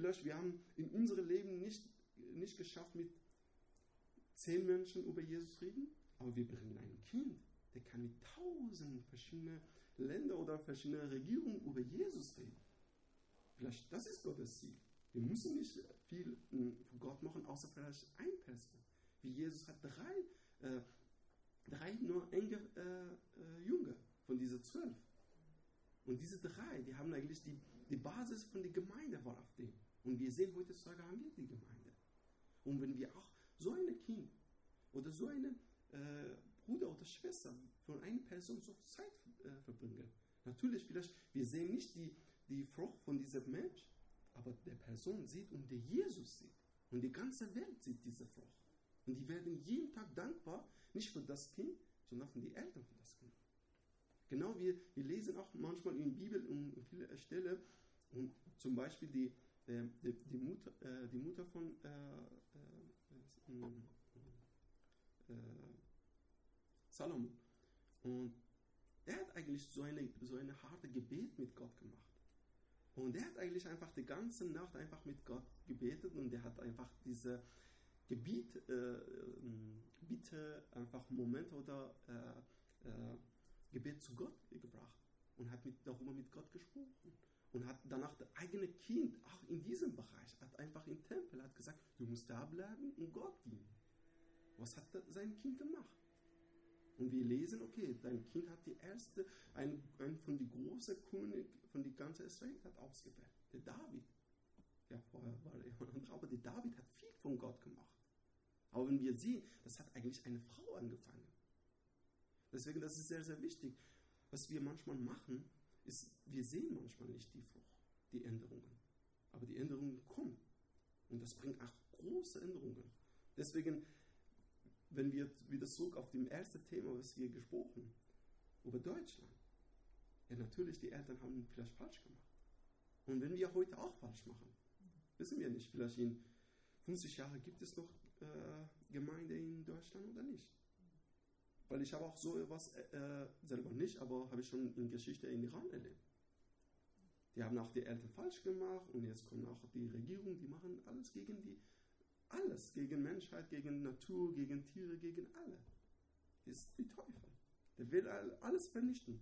vielleicht wir haben in unserem Leben nicht, nicht geschafft, mit zehn Menschen über Jesus reden, aber wir bringen ein Kind, der kann mit tausend verschiedenen Ländern oder verschiedenen Regierungen über Jesus reden. Vielleicht das ist Gottes Ziel. Wir müssen nicht viel für Gott machen, außer vielleicht eine Person. Wie Jesus hat drei, äh, drei nur enge äh, äh, Jünger von diesen zwölf. Und diese drei, die haben eigentlich die, die Basis von der Gemeinde war auf dem. Und wir sehen heutzutage haben wir die Gemeinde. Und wenn wir auch so ein Kind oder so eine äh, Bruder oder Schwester von einer Person so Zeit äh, verbringen, natürlich vielleicht, wir sehen nicht die, die Frucht von diesem Mensch, aber der Person sieht und der Jesus sieht. Und die ganze Welt sieht diese Frucht. Und die werden jeden Tag dankbar, nicht für das Kind, sondern für die Eltern von das Kind. Genau wie wir lesen auch manchmal in der Bibel an vielen Stellen, und zum Beispiel die, äh, die, die, Mutter, äh, die Mutter von äh, äh, äh, Salomon. Und er hat eigentlich so eine, so eine harte Gebet mit Gott gemacht. Und er hat eigentlich einfach die ganze Nacht einfach mit Gott gebetet und er hat einfach diese Gebiet, äh, Bitte, einfach Momente oder äh, äh, Gebet zu Gott gebracht und hat mit, darüber mit Gott gesprochen. Und hat danach das eigene Kind, auch in diesem Bereich, hat einfach im Tempel, hat gesagt, du musst da bleiben und Gott dienen. Was hat sein Kind gemacht? Und wir lesen, okay, sein Kind hat die erste, ein, ein von den großen König von der ganzen Israel hat ausgewählt, der David. Ja, vorher war er jemand anderer, aber der David hat viel von Gott gemacht. Aber wenn wir sehen, das hat eigentlich eine Frau angefangen. Deswegen, das ist sehr, sehr wichtig. Was wir manchmal machen, ist, wir sehen manchmal nicht die Frucht, die Änderungen. Aber die Änderungen kommen. Und das bringt auch große Änderungen. Deswegen, wenn wir wieder zurück auf dem ersten Thema, was wir gesprochen haben, über Deutschland. Ja, natürlich, die Eltern haben vielleicht falsch gemacht. Und wenn wir heute auch falsch machen, wissen wir nicht, vielleicht in fünfzig Jahren gibt es noch äh, Gemeinde in Deutschland oder nicht. Weil ich habe auch so etwas, äh, selber nicht, aber habe ich schon in Geschichte in Iran erlebt. Die haben auch die Eltern falsch gemacht und jetzt kommen auch die Regierung, die machen alles gegen die, alles, gegen Menschheit, gegen Natur, gegen Tiere, gegen alle. Das ist die Teufel. Der will alles vernichten.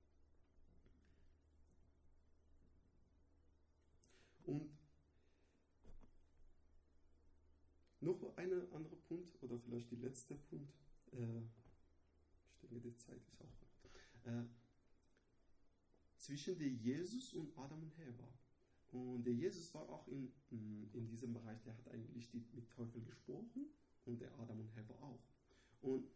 Und noch ein anderer Punkt, oder vielleicht der letzte Punkt, äh, ich denke, die Zeit ist auch äh, zwischen der Jesus und Adam und Eva. Und der Jesus war auch in, in diesem Bereich, der hat eigentlich die, mit Teufel gesprochen und der Adam und Eva auch. Und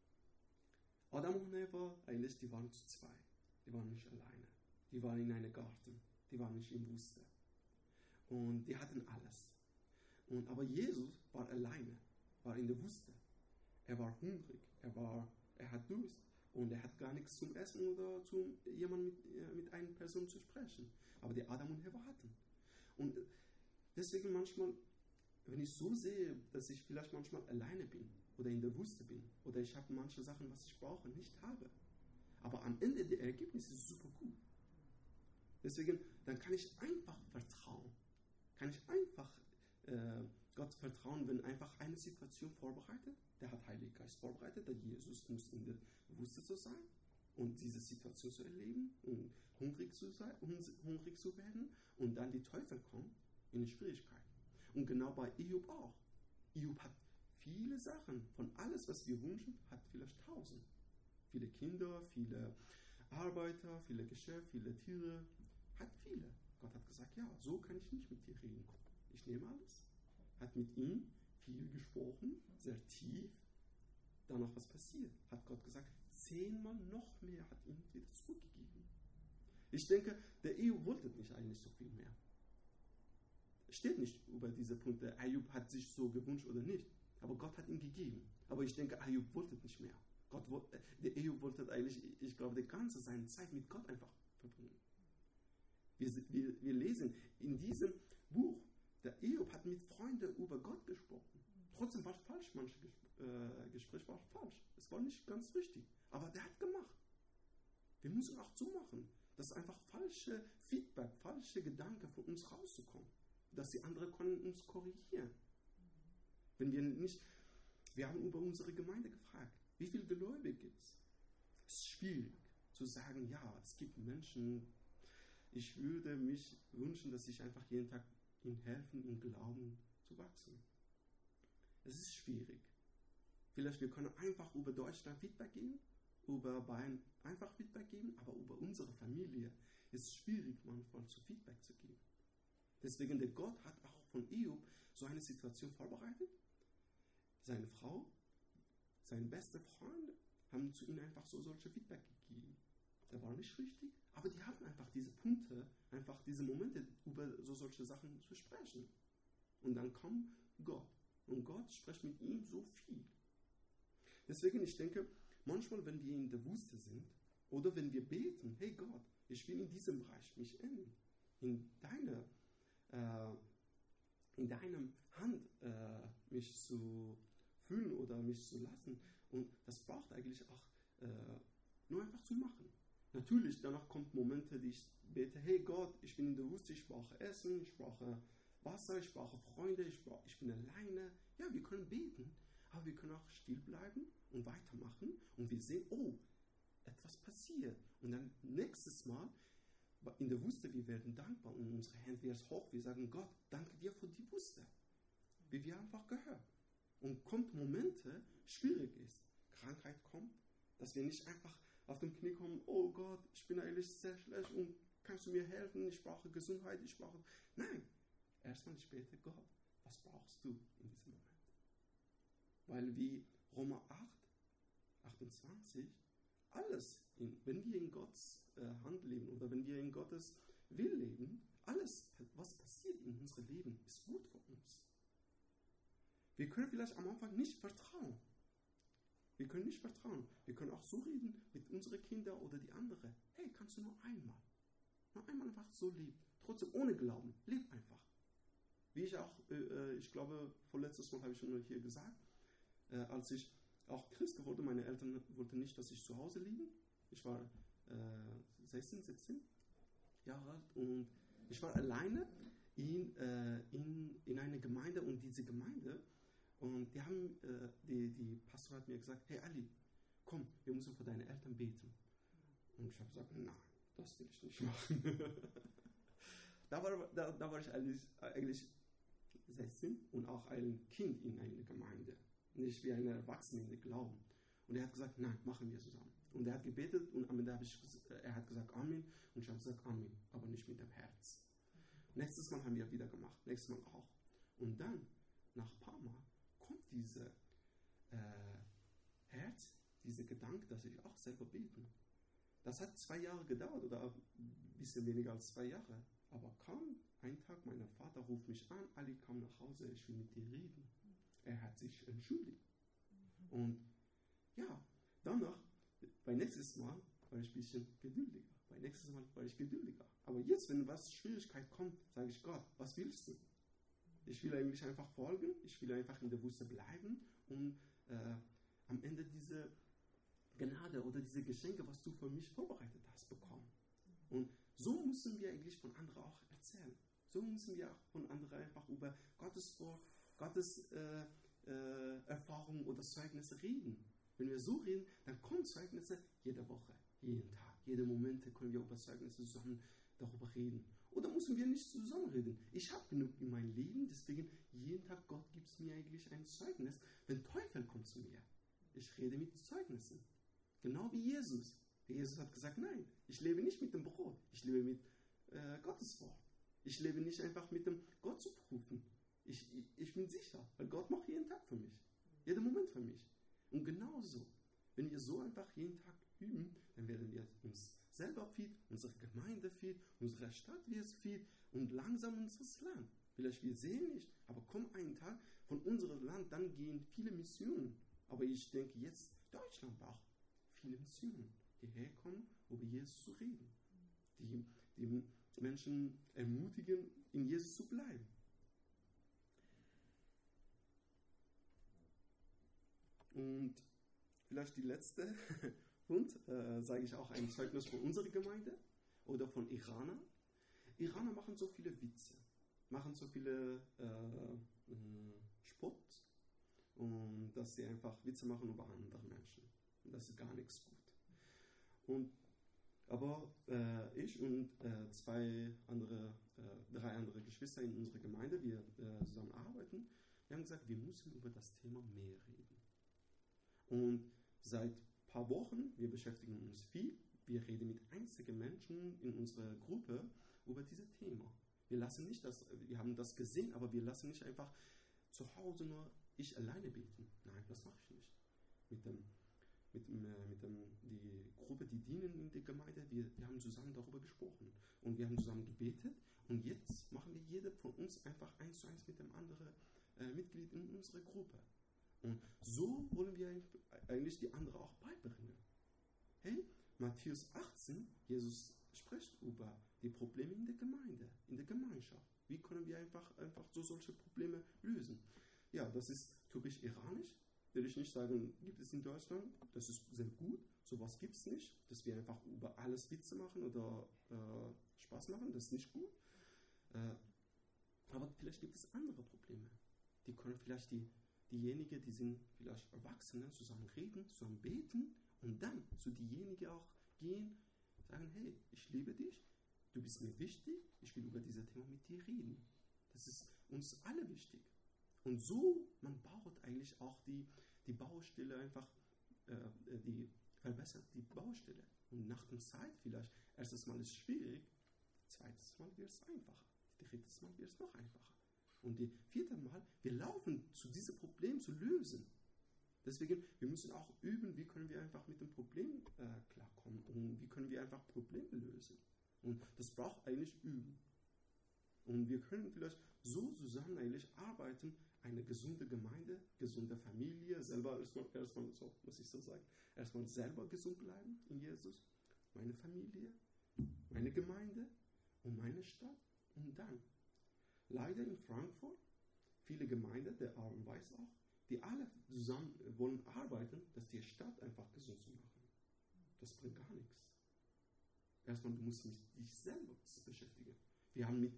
Adam und Eva, eigentlich, die waren zu zwei. Die waren nicht alleine. Die waren in einem Garten. Die waren nicht im Wüste. Und die hatten alles. Und, aber Jesus war alleine, war in der Wüste. Er war hungrig, er, war, er hat Durst und er hat gar nichts zum Essen oder zu jemandem mit, mit einer Person zu sprechen. Aber die Adam und Eva hatten. Und deswegen manchmal, wenn ich so sehe, dass ich vielleicht manchmal alleine bin oder in der Wüste bin oder ich habe manche Sachen, was ich brauche, nicht habe. Aber am Ende der Ergebnis ist super gut. Deswegen, dann kann ich einfach vertrauen. Kann ich einfach äh, Gott vertrauen, wenn einfach eine Situation vorbereitet, der hat Heiligen Geist vorbereitet, der Jesus muss in der Wüste zu sein und diese Situation zu erleben und hungrig zu sein, hungrig zu werden und dann die Teufel kommen in die Schwierigkeiten. Und genau bei Hiob auch. Hiob hat viele Sachen, von alles, was wir wünschen, hat vielleicht tausend. Viele Kinder, viele Arbeiter, viele Geschäfte, viele Tiere, hat viele. Gott hat gesagt, ja, so kann ich nicht mit dir reden. Ich nehme alles. Hat mit ihm viel gesprochen, sehr tief. Danach was passiert? Hat Gott gesagt, zehnmal noch mehr hat ihm wieder zurückgegeben. Ich denke, der Hiob wollte nicht eigentlich so viel mehr. Es steht nicht über diese Punkte, Hiob hat sich so gewünscht oder nicht. Aber Gott hat ihm gegeben. Aber ich denke, Hiob wollte nicht mehr. Gott wollte, der Hiob wollte eigentlich, ich glaube, die ganze seine Zeit mit Gott einfach verbringen. Wir, wir, wir lesen in diesem Buch, der Hiob hat mit Freunden über Gott gesprochen. Trotzdem war es falsch, manche äh, Gespräche waren falsch. Es war nicht ganz richtig. Aber der hat gemacht. Wir müssen auch so machen, dass einfach falsche Feedback, falsche Gedanken von uns rauszukommen. dass die anderen können uns korrigieren. Wenn wir nicht, wir haben über unsere Gemeinde gefragt, wie viele Gläubige gibt es? Es ist schwierig zu sagen, ja, es gibt Menschen, ich würde mich wünschen, dass ich einfach jeden Tag ihnen helfen, im Glauben zu wachsen. Es ist schwierig. Vielleicht wir können einfach über Deutschland Feedback geben, über Bayern einfach Feedback geben, aber über unsere Familie ist es schwierig, manchmal zu Feedback zu geben. Deswegen, der Gott hat auch von Hiob so eine Situation vorbereitet. Seine Frau, seine beste Freunde haben zu ihm einfach so solche Feedback gegeben. Der war nicht richtig, aber die hatten einfach diese Punkte, einfach diese Momente, über so solche Sachen zu sprechen. Und dann kam Gott. Und Gott spricht mit ihm so viel. Deswegen, ich denke, manchmal, wenn wir in der Wüste sind oder wenn wir beten, hey Gott, ich will in diesem Bereich mich ändern, in deiner, äh, in deinem Hand äh, mich zu fühlen oder mich zu lassen. Und das braucht eigentlich auch äh, nur einfach zu machen. Natürlich, danach kommt Momente, die ich bete, hey Gott, ich bin in der Wüste, ich brauche Essen, ich brauche Wasser, ich brauche Freunde, ich, brauche, ich bin alleine. Ja, wir können beten, aber wir können auch still bleiben und weitermachen und wir sehen, oh, etwas passiert. Und dann nächstes Mal, in der Wüste, wir werden dankbar und unsere Hände werden hoch, wir sagen, Gott, danke dir für die Wüste. Wie wir einfach gehört. Und kommt Momente, schwierig ist, Krankheit kommt, dass wir nicht einfach auf dem Knie kommen, oh Gott, ich bin eigentlich sehr schlecht und kannst du mir helfen, ich brauche Gesundheit, ich brauche... Nein, erstmal später, Gott, was brauchst du in diesem Moment? Weil wie Römer acht, achtundzwanzig, alles, in, wenn wir in Gottes äh, Hand leben oder wenn wir in Gottes Will leben, alles, was passiert in unserem Leben, ist gut für uns. Wir können vielleicht am Anfang nicht vertrauen. Wir können nicht vertrauen. Wir können auch so reden mit unseren Kindern oder die anderen. Hey, kannst du nur einmal, nur einmal einfach so leben. Trotzdem ohne Glauben. Leb einfach. Wie ich auch, äh, ich glaube, vorletztes Mal habe ich schon hier gesagt, äh, als ich auch Christ wurde, meine Eltern wollten nicht, dass ich zu Hause lebe. Ich war äh, sechzehn, siebzehn Jahre alt und ich war alleine in, äh, in, in einer Gemeinde und diese Gemeinde, und die haben, äh, die, die Pastor hat mir gesagt, hey Ali, komm, wir müssen für deine Eltern beten. Und ich habe gesagt, nein, das will ich nicht machen. da, war, da, da war ich eigentlich, eigentlich sechzehn und auch ein Kind in einer Gemeinde. Nicht wie ein Erwachsener in den Glauben. Und er hat gesagt, nein, machen wir zusammen. Und er hat gebetet und am Ende habe ich, er hat gesagt Amen und ich habe gesagt Amen, aber nicht mit dem Herz. Nächstes Mal haben wir wieder gemacht, nächstes Mal auch. Und dann, nach ein paar Mal, kommt diese äh, Herz, dieser Gedanke, dass ich auch selber beten. Das hat zwei Jahre gedauert oder ein bisschen weniger als zwei Jahre. Aber kaum ein Tag, mein Vater ruft mich an, Ali, komm nach Hause, ich will mit dir reden. Er hat sich entschuldigt. Und ja, danach, beim nächsten Mal war ich ein bisschen geduldiger. Beim nächsten Mal war ich geduldiger. Aber jetzt, wenn was Schwierigkeit kommt, sage ich, Gott, was willst du? Ich will eigentlich einfach folgen, ich will einfach in der Wüste bleiben und äh, am Ende diese Gnade oder diese Geschenke, was du für mich vorbereitet hast, bekommen. Und so müssen wir eigentlich von anderen auch erzählen. So müssen wir auch von anderen einfach über Gottes Wort, Gottes äh, äh, Erfahrungen oder Zeugnisse reden. Wenn wir so reden, dann kommen Zeugnisse jede Woche, jeden Tag, jede Momente können wir über Zeugnisse zusammen darüber reden. Oder müssen wir nicht zusammen reden? Ich habe genug in meinem Leben, deswegen jeden Tag, Gott gibt mir eigentlich ein Zeugnis. Wenn Teufel kommt zu mir, ich rede mit Zeugnissen. Genau wie Jesus. Jesus hat gesagt, nein, ich lebe nicht mit dem Brot, ich lebe mit äh, Gottes Wort. Ich lebe nicht einfach mit dem Gott zu prüfen. Ich, ich, ich bin sicher, weil Gott macht jeden Tag für mich. Jeden Moment für mich. Und genauso, wenn wir so einfach jeden Tag üben, dann werden wir uns selber fit, unsere Gemeinde fit, unsere Stadt wird fit und langsam unser Land. Vielleicht wir sehen nicht, aber kommt ein Tag von unserem Land, dann gehen viele Missionen. Aber ich denke jetzt, Deutschland braucht viele Missionen, die herkommen, über Jesus zu reden. Die, die Menschen ermutigen, in Jesus zu bleiben. Und vielleicht die letzte Punkt, äh, sage ich auch ein Zeugnis von unserer Gemeinde oder von Iraner. Iraner machen so viele Witze. machen so viele äh, Spott und dass sie einfach Witze machen über andere Menschen. Und das ist gar nichts gut. Und, aber äh, ich und äh, zwei andere, äh, drei andere Geschwister in unserer Gemeinde, wir äh, zusammen arbeiten, wir haben gesagt, wir müssen über das Thema mehr reden. Und seit ein paar Wochen, wir beschäftigen uns viel, wir reden mit einzigen Menschen in unserer Gruppe über dieses Thema. Wir lassen nicht das, wir haben das gesehen, aber wir lassen nicht einfach zu Hause nur ich alleine beten. Nein, das mache ich nicht. Mit dem, mit dem, äh, mit dem, die Gruppe, die dienen in der Gemeinde, wir, wir haben zusammen darüber gesprochen und wir haben zusammen gebetet und jetzt machen wir jeder von uns einfach eins zu eins mit dem anderen äh, Mitglied in unserer Gruppe. Und so wollen wir eigentlich die anderen auch beibringen. Hey, Matthäus achtzehn, Jesus spricht über die Probleme in der Gemeinde, in der Gemeinschaft. Wie können wir einfach, einfach so solche Probleme lösen? Ja, das ist typisch iranisch. Will ich nicht sagen, gibt es in Deutschland. Das ist sehr gut. Sowas gibt es nicht. Dass wir einfach über alles Witze machen oder äh, Spaß machen, das ist nicht gut. Äh, aber vielleicht gibt es andere Probleme. Die können vielleicht die, diejenigen, die sind vielleicht Erwachsene, zusammen reden, zusammen beten und dann zu diejenigen auch gehen, sagen, hey, ich liebe dich, du bist mir wichtig, ich will über dieses Thema mit dir reden. Das ist uns alle wichtig. Und so, man baut eigentlich auch die, die Baustelle einfach, äh, die verbessert die Baustelle. Und nach der Zeit vielleicht, erstes Mal ist es schwierig, zweites Mal wird es einfacher, drittes Mal wird es noch einfacher. Und das vierte Mal, wir laufen zu diesem Problem zu lösen. Deswegen, wir müssen auch üben, wie können wir einfach mit dem Problem äh, klarkommen und wie können wir einfach Probleme lösen. Und das braucht eigentlich Üben. Und wir können vielleicht so zusammen eigentlich arbeiten, eine gesunde Gemeinde, gesunde Familie, selber erstmal, erstmal so, muss ich so sagen, erstmal selber gesund bleiben in Jesus, meine Familie, meine Gemeinde und meine Stadt und dann. Leider in Frankfurt, viele Gemeinden, der Aaron weiß auch, die alle zusammen wollen arbeiten, dass die Stadt einfach gesund zu machen. Das bringt gar nichts. Erstmal, du musst mit dich selber beschäftigen. Wir haben mit,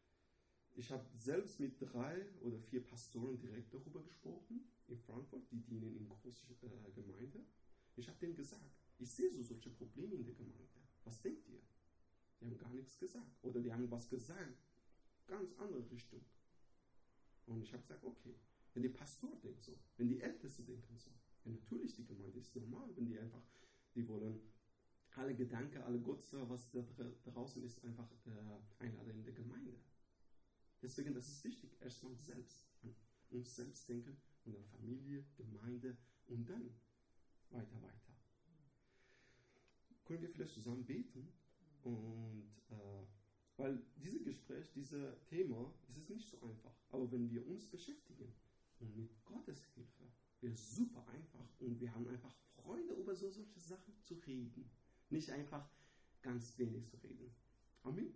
ich habe selbst mit drei oder vier Pastoren direkt darüber gesprochen, in Frankfurt, die dienen in großen äh, Gemeinde. Ich habe denen gesagt, ich sehe so solche Probleme in der Gemeinde. Was denkt ihr? Die haben gar nichts gesagt. Oder die haben was gesagt, ganz andere Richtung. Und ich habe gesagt, okay, wenn der Pastor denkt so, wenn die Ältesten denken so, ja natürlich, die Gemeinde ist normal, wenn die einfach, die wollen alle Gedanken, alle Götze, was da draußen ist, einfach äh, einladen in der Gemeinde. Deswegen, das ist wichtig, erstmal selbst, an uns selbst denken und an Familie, Gemeinde und dann weiter, weiter. Können wir vielleicht zusammen beten? Und äh, weil dieses Gespräch, dieses Thema, es ist nicht so einfach. Aber wenn wir uns beschäftigen und mit Gottes Hilfe, wird es super einfach und wir haben einfach Freude, über so solche Sachen zu reden. Nicht einfach ganz wenig zu reden. Amen.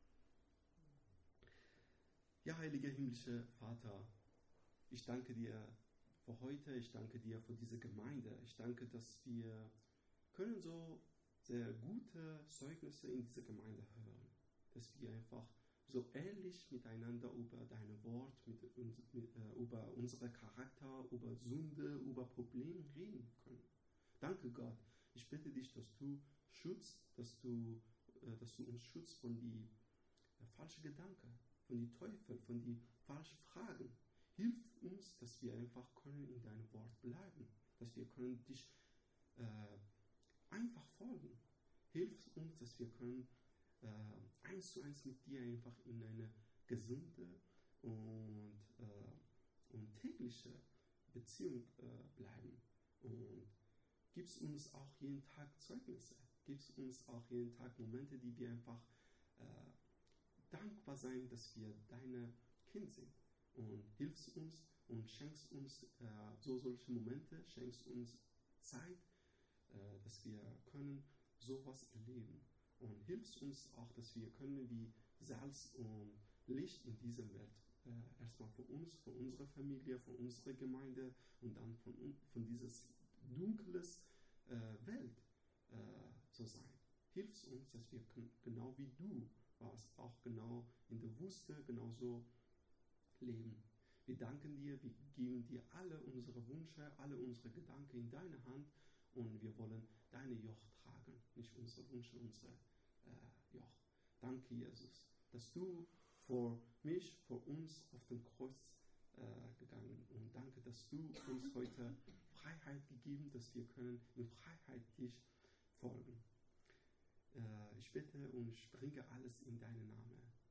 Ja, heiliger himmlischer Vater, ich danke dir für heute, ich danke dir für diese Gemeinde. Ich danke, dass wir können so sehr gute Zeugnisse in dieser Gemeinde hören. Dass wir einfach so ehrlich miteinander über dein Wort, mit, mit, äh, über unseren Charakter, über Sünde, über Probleme reden können. Danke Gott. Ich bitte dich, dass du schützt, dass du, äh, dass du uns schützt von die äh, falschen Gedanken, von die Teufel, von die falschen Fragen. Hilf uns, dass wir einfach können in deinem Wort bleiben, dass wir können dich äh, einfach folgen. Hilf uns, dass wir können äh, eins zu eins mit dir einfach in eine gesunde und, äh, und tägliche Beziehung äh, bleiben. Und gibst uns auch jeden Tag Zeugnisse. Gibst uns auch jeden Tag Momente, die wir einfach äh, dankbar sein, dass wir deine Kind sind. Und hilfst uns und schenkst uns äh, so solche Momente, schenkst uns Zeit, äh, dass wir können sowas erleben. Und hilfst uns auch, dass wir können wie Salz und Licht in dieser Welt äh, erstmal für uns, für unsere Familie, für unsere Gemeinde und dann von, von dieses dunkles äh, Welt äh, zu sein. Hilfst uns, dass wir können, genau wie du warst, auch genau in der bewusster genauso leben. Wir danken dir, wir geben dir alle unsere Wünsche, alle unsere Gedanken in deine Hand und wir wollen deine Joch tragen, nicht unsere Wünsche, unsere äh, Joch. Danke, Jesus, dass du vor mich, vor uns auf dem Kreuz äh, gegangen und danke, dass du uns heute Freiheit gegeben, dass wir können in Freiheit dich folgen. Äh, ich bitte und ich bringe alles in deinen Namen.